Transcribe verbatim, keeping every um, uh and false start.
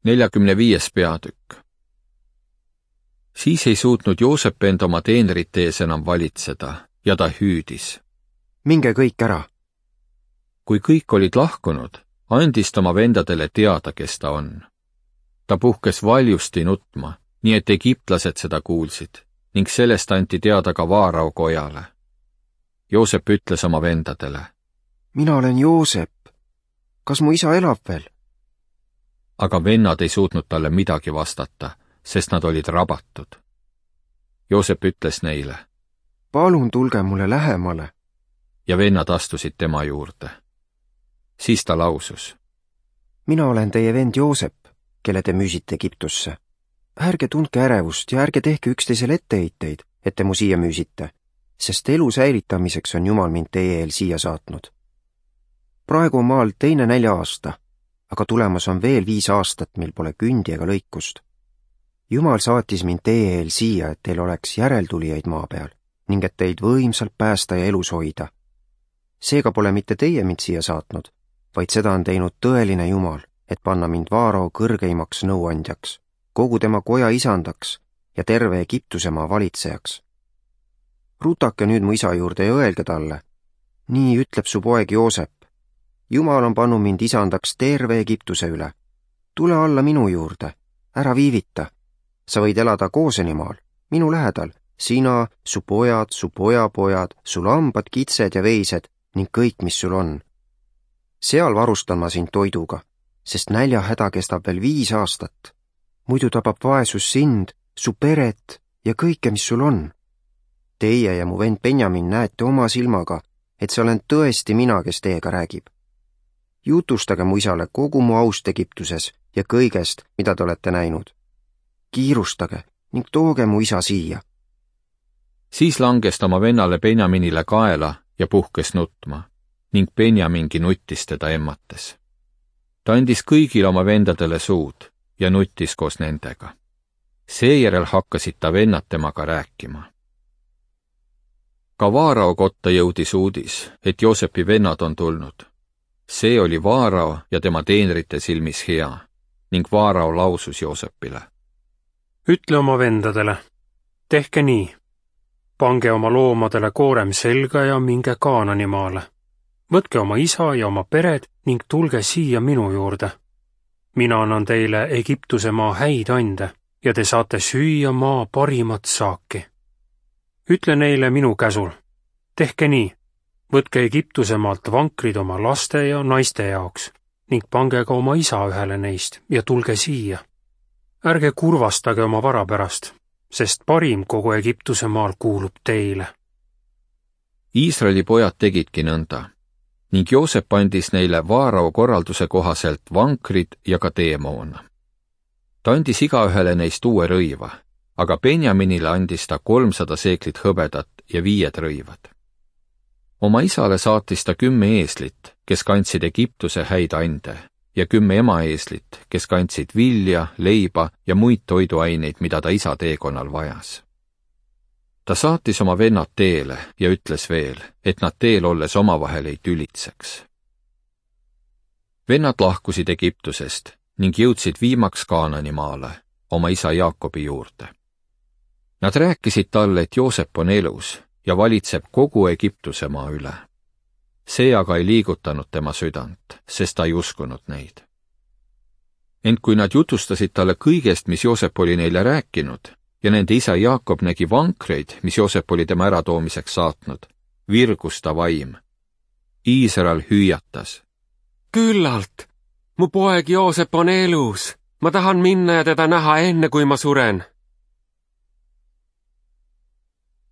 neljakümne viies peatükk. Siis ei suutnud Joosep end oma teenrite ees enam valitseda ja ta hüüdis. Minge kõik ära. Kui kõik olid lahkunud, andis ta oma vendadele teada, kes ta on. Ta puhkes valjusti nutma, nii et egiptlased seda kuulsid, ning sellest anti teada ka Vaarao kojale. Joosep ütles oma vendadele. Mina olen Joosep. Kas mu isa elab veel? Aga vennad ei suutnud talle midagi vastata, sest nad olid rabatud. Joosep ütles neile. Palun tulge mulle lähemale. Ja vennad astusid tema juurde. Siis ta lausus. Mina olen teie vend Joosep, kelle te müüsite Egiptusse. Ärge tundke ärevust ja ärge tehke üksteisele etteheiteid, et te mu siia müüsite, sest elu säilitamiseks on Jumal mind teie eel siia saatnud. Praegu on maal teine nälja aasta, aga tulemas on veel viis aastat, mil pole kündi ega lõikust. Jumal saatis mind teie eel siia, et teil oleks järeltulijaid maa peal ning et teid võimsalt päästa ja elus hoida. Seega pole mitte teie mind siia saatnud, vaid seda on teinud tõeline Jumal, et panna mind Vaarao kõrgeimaks nõuandjaks, kogu tema koja isandaks ja terve Egiptuse maa valitsejaks. Rutake nüüd mu isa juurde ja öelge talle, nii ütleb su poeg Joosep. Jumal on pannud mind isandaks terve Egiptuse üle. Tule alla minu juurde, ära viivita. Sa võid elada Goosenimaal, minu lähedal, sina, su pojad, su pojapojad, su lambad, kitsed ja veised ning kõik, mis sul on. Seal varustan ma sind toiduga, sest näljahäda kestab veel viis aastat. Muidu tabab vaesus sind, su peret ja kõike, mis sul on. Teie ja mu vend Benjamin näete oma silmaga, et see olen tõesti mina, kes teiega räägib. Jutustage mu isale kogu mu aust Egiptuses ja kõigest, mida te olete näinud. Kiirustage ning tooge mu isa siia. Siis langes ta oma vennale Benjaminile kaela ja puhkes nutma, ning Benjamingi nuttis teda emmates. Ta andis kõigile oma vendadele suud ja nuttis koos nendega. Seejärel hakkasid ta vennad temaga rääkima. Ka Vaarao kotta jõudis uudis, et Joosepi vennad on tulnud. See oli Vaarao ja tema teenrite silmis hea, ning Vaarao lausus Joosepile. Ütle oma vendadele, tehke nii. Pange oma loomadele koorem selga ja minge Kaananimaale. Võtke oma isa ja oma pered ning tulge siia minu juurde. Mina annan teile Egiptuse maa häid ande ja te saate süüa maa parimat saaki. Ütle neile minu käsul, tehke nii. Võtke Egiptuse maalt vankrid oma laste ja naiste jaoks ning pange ka oma isa ühele neist ja tulge siia. Ärge kurvastage oma vara pärast, sest parim kogu Egiptuse maal kuulub teile. Iisraeli pojad tegidki nõnda, ning Joosep andis neile Vaarao korralduse kohaselt vankrid ja ka teemoona. Ta andis igaühele neist uue rõiva, aga Benjaminile andis ta kolmsada seeklit hõbedat ja viied rõivad. Oma isale saatis ta kümme eeslit, kes kandsid Egiptuse häid ande, ja kümme emaeeslit, kes kandsid vilja, leiba ja muid toiduaineid, mida ta isa teekonnal vajas. Ta saatis oma vennad teele ja ütles veel, et nad teel olles omavahel ei tülitseks. Vennad lahkusid Egiptusest ning jõudsid viimaks Kaananimaale, oma isa Jaakobi juurde. Nad rääkisid talle, et Joosep on elus ja valitseb kogu Egiptuse maa üle. See aga ei liigutanud tema südant, sest ta ei uskunud neid. Ent kui nad jutustasid talle kõigest, mis Joosep oli neile rääkinud, ja nende isa Jaakob nägi vankreid, mis Joosep oli tema äratoomiseks saatnud, virgus ta vaim. Iisrael hüüatas. Küllalt! Mu poeg Joosep on elus! Ma tahan minna ja teda näha enne, kui ma suren.